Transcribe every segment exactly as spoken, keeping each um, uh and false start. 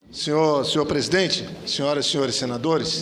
Senhor, senhor presidente, senhoras e senhores senadores,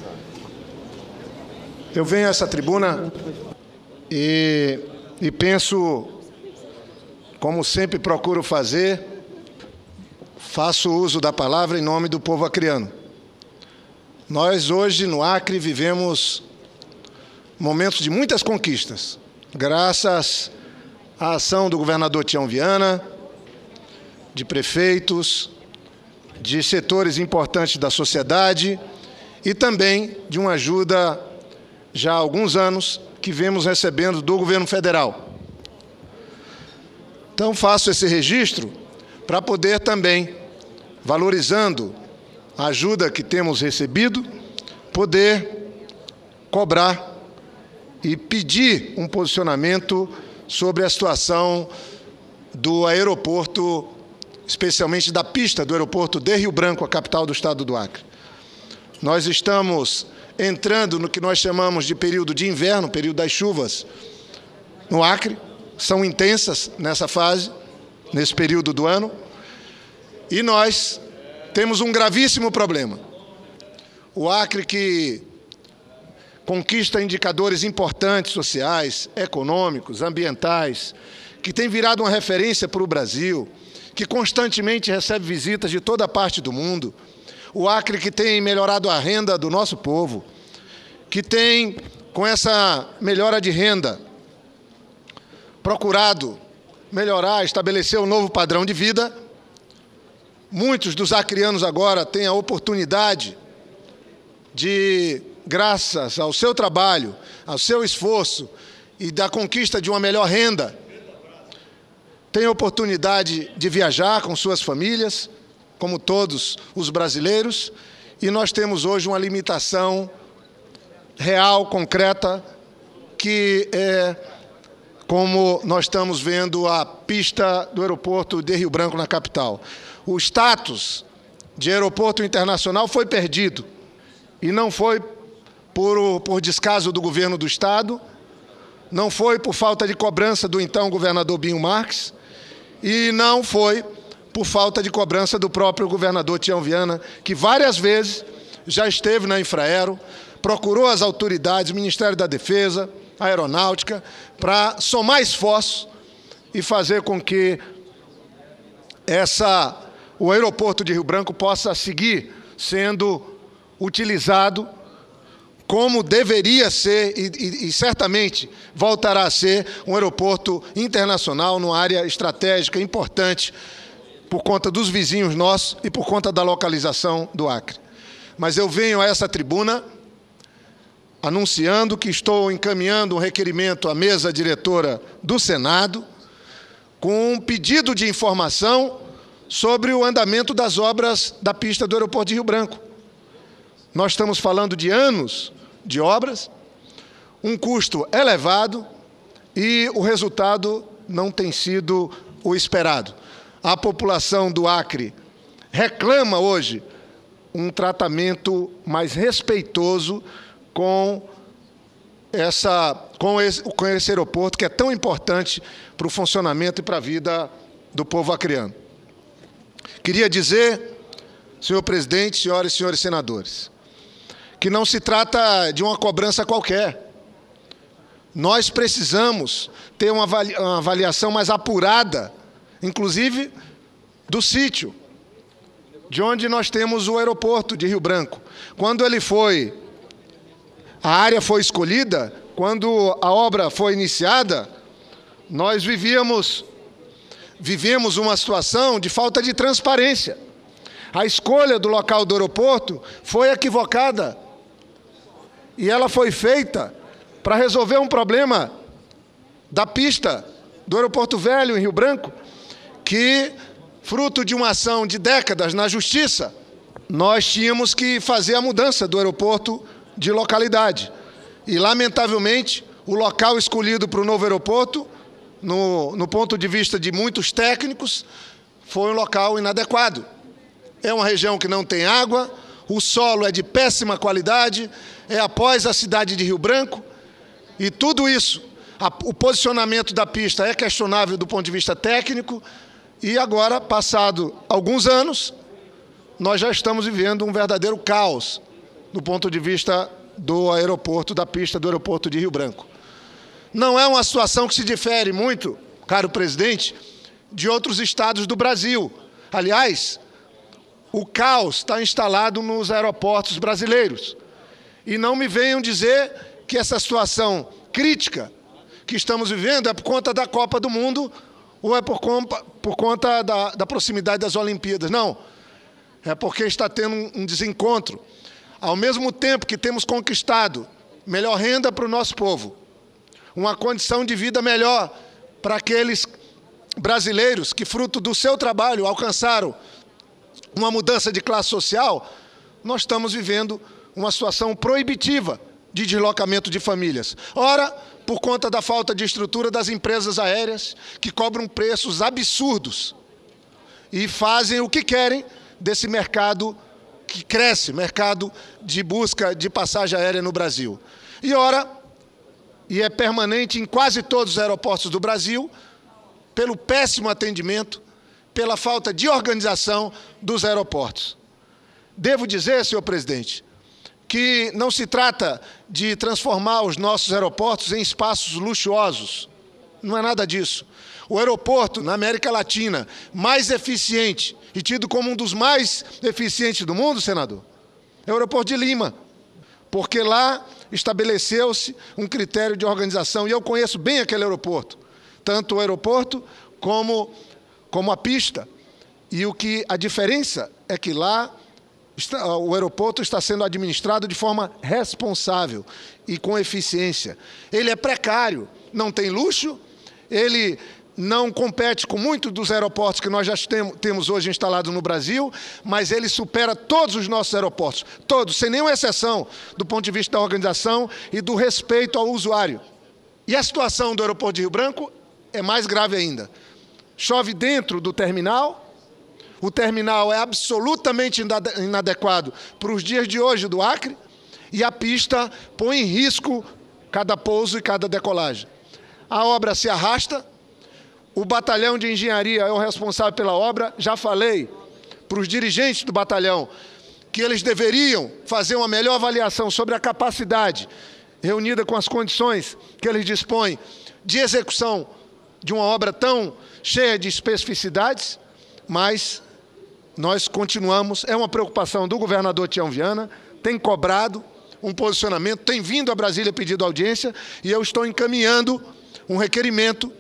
eu venho a essa tribuna e, e penso, como sempre procuro fazer, faço uso da palavra em nome do povo acreano. Nós hoje no Acre vivemos momentos de muitas conquistas, graças à ação do governador Tião Viana, de prefeitos, de setores importantes da sociedade e também de uma ajuda já há alguns anos que vemos recebendo do governo federal. Então faço esse registro para poder também, valorizando a ajuda que temos recebido, poder cobrar e pedir um posicionamento sobre a situação do aeroporto, especialmente da pista do aeroporto de Rio Branco, a capital do estado do Acre. Nós estamos entrando no que nós chamamos de período de inverno, período das chuvas no Acre, são intensas nessa fase, nesse período do ano, e nós temos um gravíssimo problema. O Acre, que conquista indicadores importantes sociais, econômicos, ambientais, que tem virado uma referência para o Brasil, que constantemente recebe visitas de toda parte do mundo, o Acre que tem melhorado a renda do nosso povo, que tem, com essa melhora de renda, procurado melhorar, estabelecer um novo padrão de vida. Muitos dos acreanos agora têm a oportunidade de, graças ao seu trabalho, ao seu esforço e da conquista de uma melhor renda, tem a oportunidade de viajar com suas famílias, como todos os brasileiros, e nós temos hoje uma limitação real, concreta, que é, como nós estamos vendo, a pista do aeroporto de Rio Branco, na capital. O status de aeroporto internacional foi perdido, e não foi por, por descaso do governo do Estado, não foi por falta de cobrança do então governador Binho Marques, e não foi por falta de cobrança do próprio governador Tião Viana, que várias vezes já esteve na Infraero, procurou as autoridades, o Ministério da Defesa, a Aeronáutica, para somar esforços e fazer com que essa, o aeroporto de Rio Branco possa seguir sendo utilizado como deveria ser e, e, e certamente voltará a ser um aeroporto internacional numa área estratégica importante por conta dos vizinhos nossos e por conta da localização do Acre. Mas eu venho a essa tribuna anunciando que estou encaminhando um requerimento à mesa diretora do Senado com um pedido de informação sobre o andamento das obras da pista do aeroporto de Rio Branco. Nós estamos falando de anos de obras, um custo elevado e o resultado não tem sido o esperado. A população do Acre reclama hoje um tratamento mais respeitoso com, essa, com, esse, com esse aeroporto que é tão importante para o funcionamento e para a vida do povo acreano. Queria dizer, senhor presidente, senhoras e senhores senadores, que não se trata de uma cobrança qualquer. Nós precisamos ter uma avaliação mais apurada, inclusive do sítio, de onde nós temos o aeroporto de Rio Branco. Quando ele foi, a área foi escolhida, quando a obra foi iniciada, nós vivíamos, vivemos uma situação de falta de transparência. A escolha do local do aeroporto foi equivocada. E ela foi feita para resolver um problema da pista do Aeroporto Velho, em Rio Branco, que, fruto de uma ação de décadas na Justiça, nós tínhamos que fazer a mudança do aeroporto de localidade. E, lamentavelmente, o local escolhido para o novo aeroporto, no, no ponto de vista de muitos técnicos, foi um local inadequado. É uma região que não tem água, o solo é de péssima qualidade, é após a cidade de Rio Branco, e tudo isso, a, o posicionamento da pista é questionável do ponto de vista técnico, e agora, passado alguns anos, nós já estamos vivendo um verdadeiro caos do ponto de vista do aeroporto, da pista do aeroporto de Rio Branco. Não é uma situação que se difere muito, caro presidente, de outros estados do Brasil. Aliás, o caos está instalado nos aeroportos brasileiros. E não me venham dizer que essa situação crítica que estamos vivendo é por conta da Copa do Mundo ou é por, conta, por conta da, da proximidade das Olimpíadas. Não, é porque está tendo um, um desencontro. Ao mesmo tempo que temos conquistado melhor renda para o nosso povo, uma condição de vida melhor para aqueles brasileiros que, fruto do seu trabalho, alcançaram uma mudança de classe social, nós estamos vivendo uma situação proibitiva de deslocamento de famílias. Ora, por conta da falta de estrutura das empresas aéreas, que cobram preços absurdos e fazem o que querem desse mercado que cresce, mercado de busca de passagem aérea no Brasil. E ora, e é permanente em quase todos os aeroportos do Brasil, pelo péssimo atendimento, pela falta de organização dos aeroportos. Devo dizer, senhor presidente, que não se trata de transformar os nossos aeroportos em espaços luxuosos. Não é nada disso. O aeroporto, na América Latina, mais eficiente e tido como um dos mais eficientes do mundo, senador, é o aeroporto de Lima, porque lá estabeleceu-se um critério de organização, e eu conheço bem aquele aeroporto, tanto o aeroporto como, como a pista. E o que a diferença é que lá está, o aeroporto está sendo administrado de forma responsável e com eficiência. Ele é precário, não tem luxo, ele não compete com muitos dos aeroportos que nós já temos hoje instalados no Brasil, mas ele supera todos os nossos aeroportos, todos, sem nenhuma exceção, do ponto de vista da organização e do respeito ao usuário. E a situação do aeroporto de Rio Branco é mais grave ainda. Chove dentro do terminal, o terminal é absolutamente inadequado para os dias de hoje do Acre, e a pista põe em risco cada pouso e cada decolagem. A obra se arrasta, o batalhão de engenharia é o responsável pela obra. Já falei para os dirigentes do batalhão que eles deveriam fazer uma melhor avaliação sobre a capacidade, reunida com as condições que eles dispõem de execução de uma obra tão cheia de especificidades, mas nós continuamos, é uma preocupação do governador Tião Viana, tem cobrado um posicionamento, tem vindo a Brasília pedindo audiência, e eu estou encaminhando um requerimento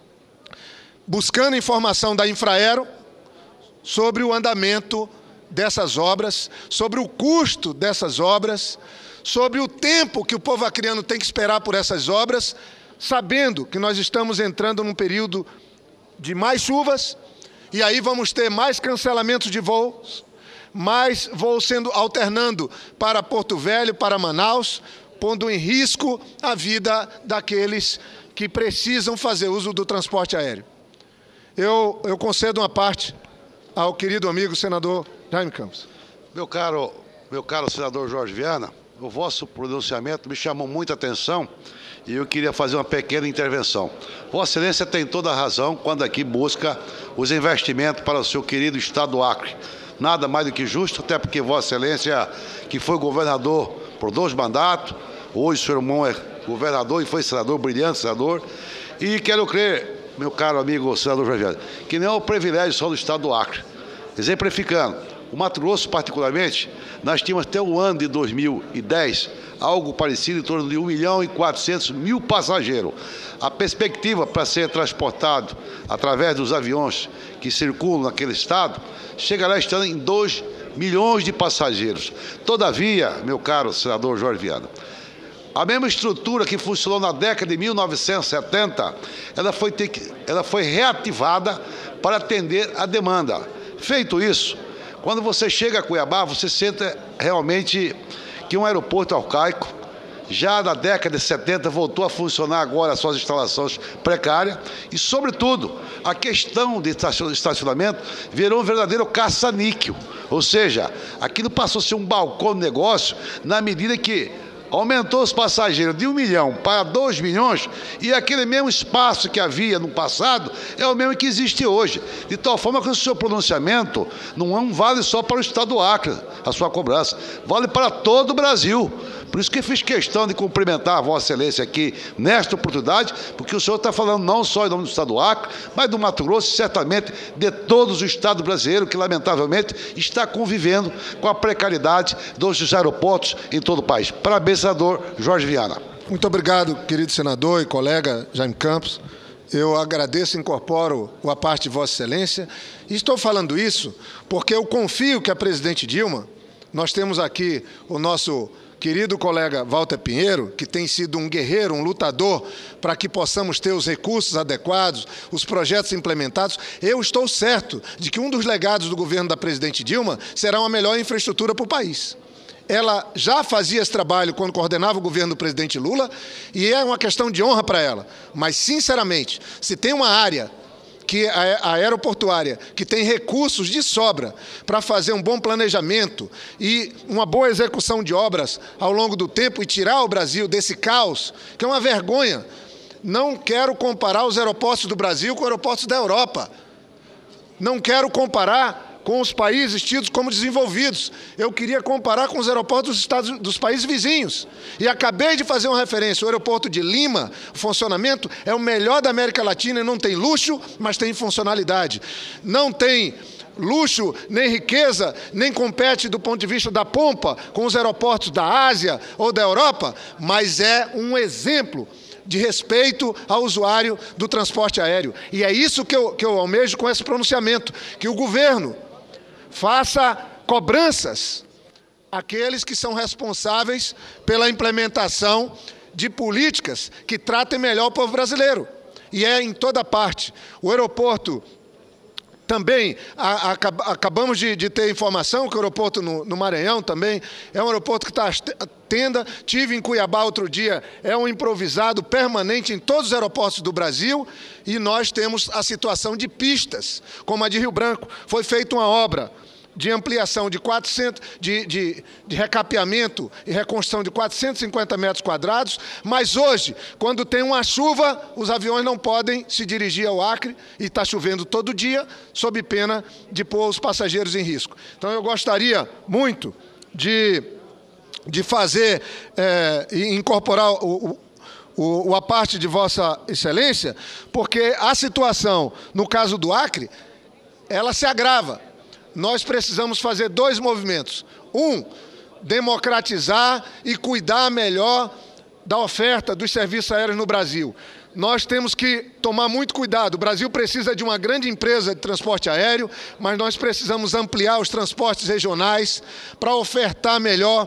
buscando informação da Infraero sobre o andamento dessas obras, sobre o custo dessas obras, sobre o tempo que o povo acreano tem que esperar por essas obras, sabendo que nós estamos entrando num período de mais chuvas, e aí vamos ter mais cancelamentos de voos, mais voos sendo alternando para Porto Velho, para Manaus, pondo em risco a vida daqueles que precisam fazer uso do transporte aéreo. Eu, eu concedo uma parte ao querido amigo senador Jaime Campos. Meu caro, meu caro senador Jorge Viana, o vosso pronunciamento me chamou muita atenção e eu queria fazer uma pequena intervenção. Vossa Excelência tem toda a razão quando aqui busca os investimentos para o seu querido estado do Acre. Nada mais do que justo, até porque Vossa Excelência, que foi governador por dois mandatos, hoje o seu irmão é governador e foi senador, brilhante senador, e quero crer, meu caro amigo senador Jorge Viana, que não é o privilégio só do estado do Acre. Exemplificando, o Mato Grosso particularmente, nós tínhamos até o ano de dois mil e dez algo parecido em torno de um milhão e quatrocentos mil passageiros. A perspectiva para ser transportado através dos aviões que circulam naquele estado chegará estando em dois milhões de passageiros. Todavia, meu caro senador Jorge Viana, a mesma estrutura que funcionou na década de mil novecentos e setenta, ela foi, ter que, ela foi reativada para atender a demanda. Feito isso, quando você chega a Cuiabá, você sente realmente que um aeroporto arcaico, já na década de setenta, voltou a funcionar agora as suas instalações precárias e, sobretudo, a questão de estacionamento virou um verdadeiro caça-níquel. Ou seja, aquilo passou a ser um balcão de negócio na medida que aumentou os passageiros de um milhão para dois milhões, e aquele mesmo espaço que havia no passado é o mesmo que existe hoje. De tal forma que o seu pronunciamento não vale só para o estado do Acre, a sua cobrança, vale para todo o Brasil. Por isso que eu fiz questão de cumprimentar a Vossa Excelência aqui nesta oportunidade, porque o senhor está falando não só em nome do estado do Acre, mas do Mato Grosso e certamente de todos os estados brasileiros que, lamentavelmente, está convivendo com a precariedade dos aeroportos em todo o país. Parabéns, senador Jorge Viana. Muito obrigado, querido senador e colega Jaime Campos. Eu agradeço e incorporo a parte de Vossa Excelência. E estou falando isso porque eu confio que a presidente Dilma, nós temos aqui o nosso querido colega Walter Pinheiro, que tem sido um guerreiro, um lutador, para que possamos ter os recursos adequados, os projetos implementados. Eu estou certo de que um dos legados do governo da presidente Dilma será uma melhor infraestrutura para o país. Ela já fazia esse trabalho quando coordenava o governo do presidente Lula, e é uma questão de honra para ela. Mas, sinceramente, se tem uma área que a aeroportuária, que tem recursos de sobra para fazer um bom planejamento e uma boa execução de obras ao longo do tempo e tirar o Brasil desse caos, que é uma vergonha. Não quero comparar os aeroportos do Brasil com os aeroportos da Europa. Não quero comparar com os países tidos como desenvolvidos. Eu queria comparar com os aeroportos dos, estados, dos países vizinhos. E acabei de fazer uma referência. O aeroporto de Lima, o funcionamento é o melhor da América Latina e não tem luxo, mas tem funcionalidade. Não tem luxo, nem riqueza, nem compete do ponto de vista da pompa com os aeroportos da Ásia ou da Europa, mas é um exemplo de respeito ao usuário do transporte aéreo. E é isso que eu, que eu almejo com esse pronunciamento, que o governo faça cobranças àqueles que são responsáveis pela implementação de políticas que tratem melhor o povo brasileiro. E é em toda parte. O aeroporto também, a, a, acabamos de, de ter informação que o aeroporto no, no Maranhão também é um aeroporto que está à tenda. Tive em Cuiabá outro dia, é um improvisado permanente em todos os aeroportos do Brasil, e nós temos a situação de pistas, como a de Rio Branco. Foi feita uma obra de ampliação de quatrocentos, de, de, de recapeamento e reconstrução de quatrocentos e cinquenta metros quadrados, mas hoje, quando tem uma chuva, os aviões não podem se dirigir ao Acre, e está chovendo todo dia, sob pena de pôr os passageiros em risco. Então, eu gostaria muito de, de fazer, é, e incorporar o, o, o, a parte de Vossa Excelência, porque a situação, no caso do Acre, ela se agrava. Nós precisamos fazer dois movimentos. Um, democratizar e cuidar melhor da oferta dos serviços aéreos no Brasil. Nós temos que tomar muito cuidado. O Brasil precisa de uma grande empresa de transporte aéreo, mas nós precisamos ampliar os transportes regionais para ofertar melhor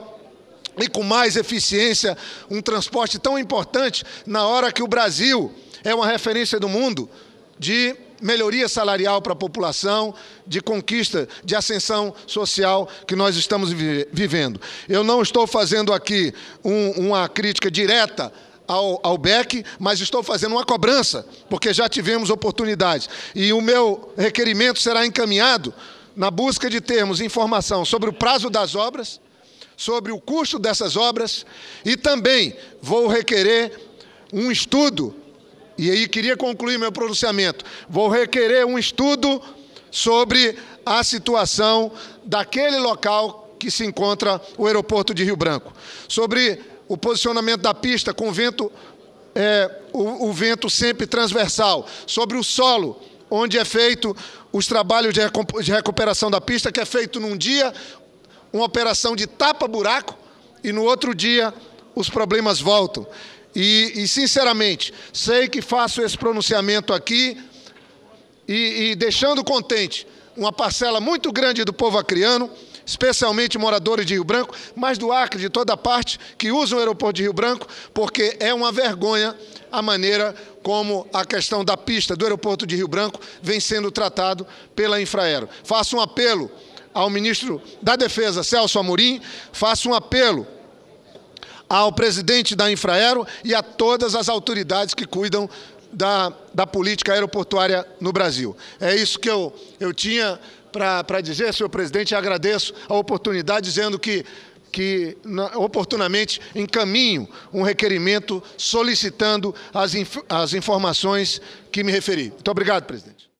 e com mais eficiência um transporte tão importante na hora que o Brasil é uma referência do mundo de melhoria salarial para a população, de conquista, de ascensão social que nós estamos vivendo. Eu não estou fazendo aqui um, uma crítica direta ao, ao B E C, mas estou fazendo uma cobrança, porque já tivemos oportunidades. E o meu requerimento será encaminhado na busca de termos informação sobre o prazo das obras, sobre o custo dessas obras, e também vou requerer um estudo. E aí queria concluir meu pronunciamento. Vou requerer um estudo sobre a situação daquele local que se encontra o aeroporto de Rio Branco, sobre o posicionamento da pista com o vento, é, o, o vento sempre transversal, sobre o solo, onde é feito os trabalhos de, de recuperação da pista, que é feito num dia, uma operação de tapa-buraco, e no outro dia os problemas voltam. E, e, sinceramente, sei que faço esse pronunciamento aqui e, e deixando contente uma parcela muito grande do povo acreano, especialmente moradores de Rio Branco, mas do Acre, de toda parte, que usam o aeroporto de Rio Branco, porque é uma vergonha a maneira como a questão da pista do aeroporto de Rio Branco vem sendo tratado pela Infraero. Faço um apelo ao ministro da Defesa, Celso Amorim, faço um apelo ao presidente da Infraero e a todas as autoridades que cuidam da, da política aeroportuária no Brasil. É isso que eu, eu tinha para dizer, senhor presidente, e agradeço a oportunidade, dizendo que que oportunamente encaminho um requerimento solicitando as, inf as informações que me referi. Muito obrigado, presidente.